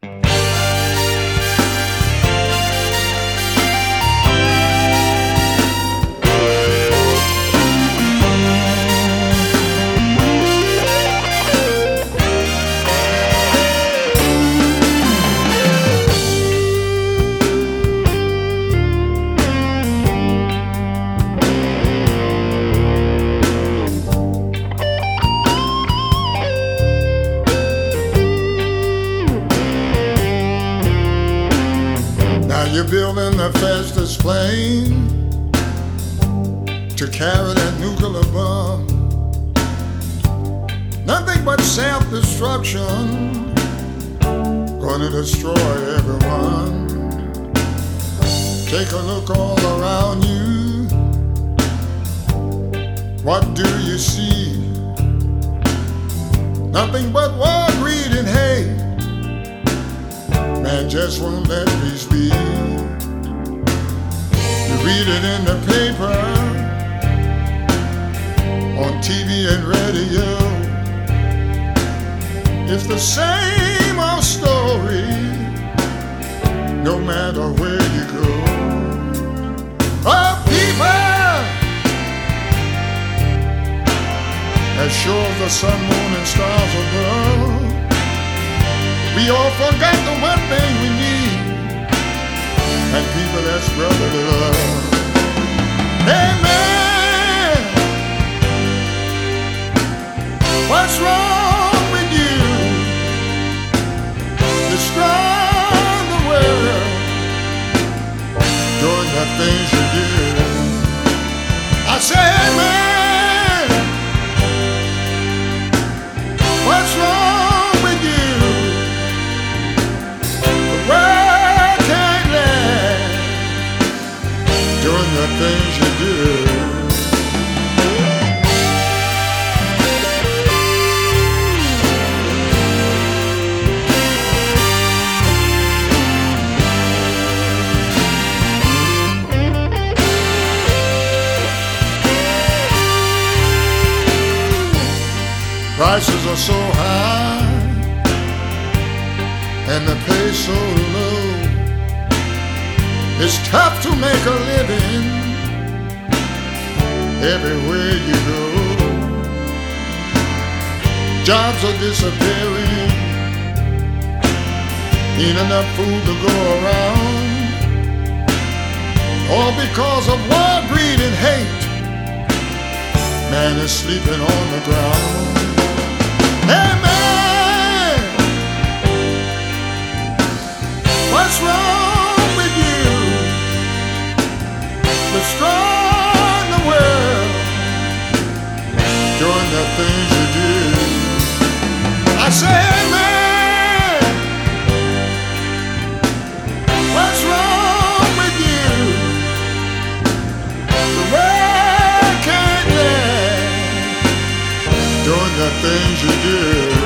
You're building the fastest plane to carry that nuclear bomb. Nothing but self-destruction, gonna destroy everyone. Take a look all around you. What do you see? Nothing but war, greed, and hate. Man just won't let peace be. You read it in the paper, on TV and radio. It's the same old story, no matter where you go. Oh, people, as sure as the sun, moon, and stars above, we all forgot the one thing we need, and people, that's brotherly love. Amen. What's wrong with you? Destroy the world, doing the things you do. I say amen. What's wrong with you? World can't last, doing the things you do. Prices are so high and the pay so low. It's tough to make a living everywhere you go. Jobs are disappearing, ain't enough food to go around, all because of war, greed, and hate. Man is sleeping on the ground. Amen. What's wrong with you? Destroying the world, doing the things you do. I say amen. What's wrong with you? The world can't live, doing the things you do.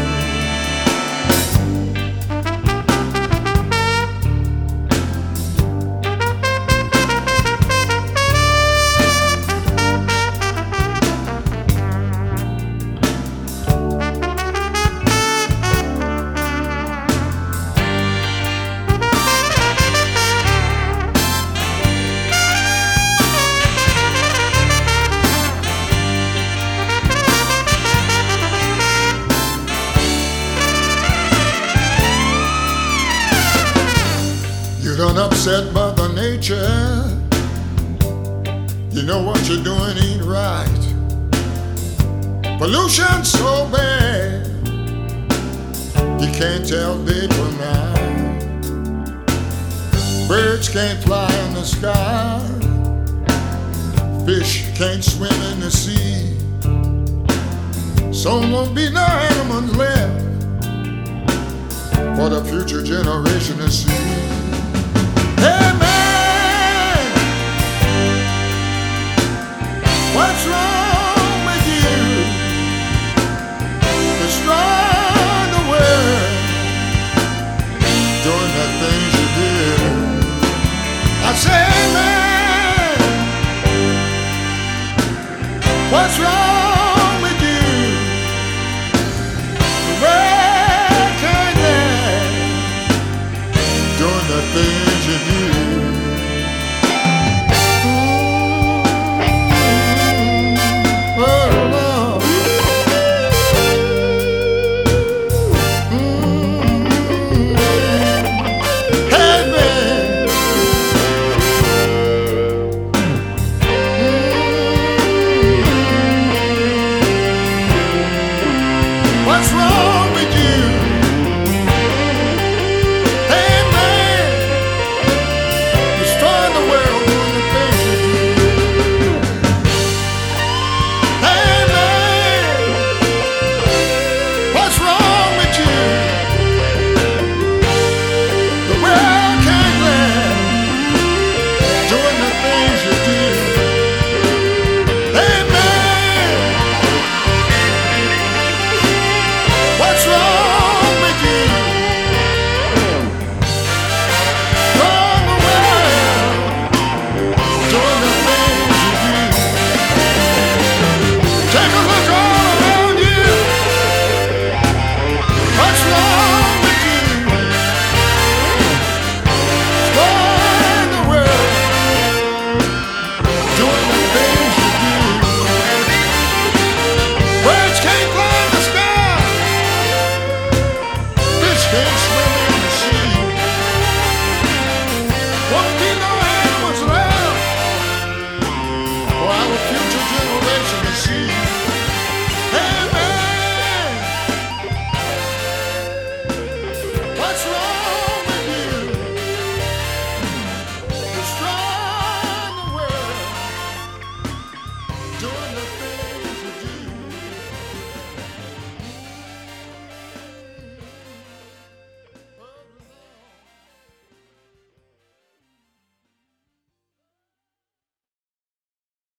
Done upset Mother Nature. You know what you're doing ain't right. Pollution's so bad, you can't tell day from night. Birds can't fly in the sky, fish can't swim in the sea. So won't be no animals left for the future generation to see. Amen. What's wrong with you? Destroy the world, doing the things you do. I say amen. What's wrong with you? The world can't live, things you do. Oh, Lord. Hey, man. What's wrong with you? Hey, man. Destroying the world doing the things you do. Hey, man. What's wrong with you? The world can't laugh doing the things you do. Hey, man. What's wrong with you? Wrong the world doing the things you do. Take a look all around you. What's wrong with you? Wrong the world doing the things you do. Birds can't climb the sky. Fish can't swim in the sea. Won't be no animals left for our future generation to see. Hey, man, what's wrong?